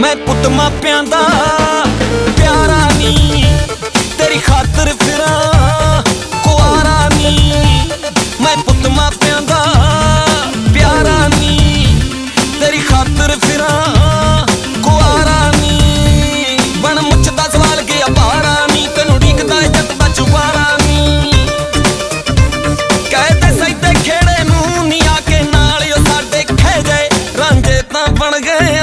मैं पुत मापियां दा प्यारा नी, तेरी खातर फिरां कुआरा नी। मैं पुत मापियां दा प्यारा नी, तेरी खातर फिरां कुआरा नी। बन मुछ दा सवाल गया बारा नी, तेनू ढीकदा जट दा चुबारा नी। कहते सैते खेड़े नू नी आके नाल ओ साडे खे जाए, रांझे तां बन गए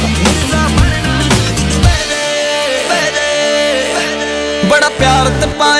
बड़ा प्यार ते पाया